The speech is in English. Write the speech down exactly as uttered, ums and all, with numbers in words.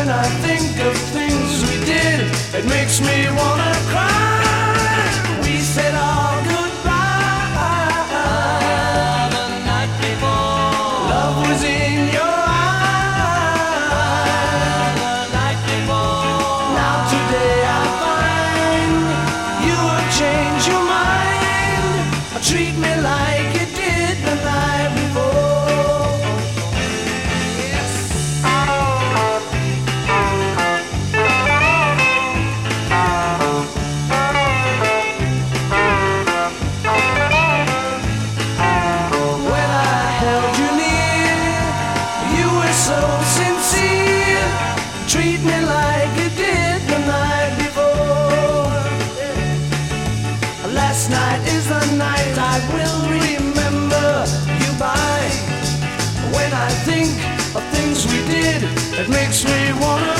When I think of things we did, it makes me wanna cry. We said our goodbye the night before. Love was in your eyes the night before. Now today I find you have changed your mind. Treat me like you did the night before. So sincere, treat me like you did the night before. Last night is the night I will remember you by. When I think of things we did, it makes me wanna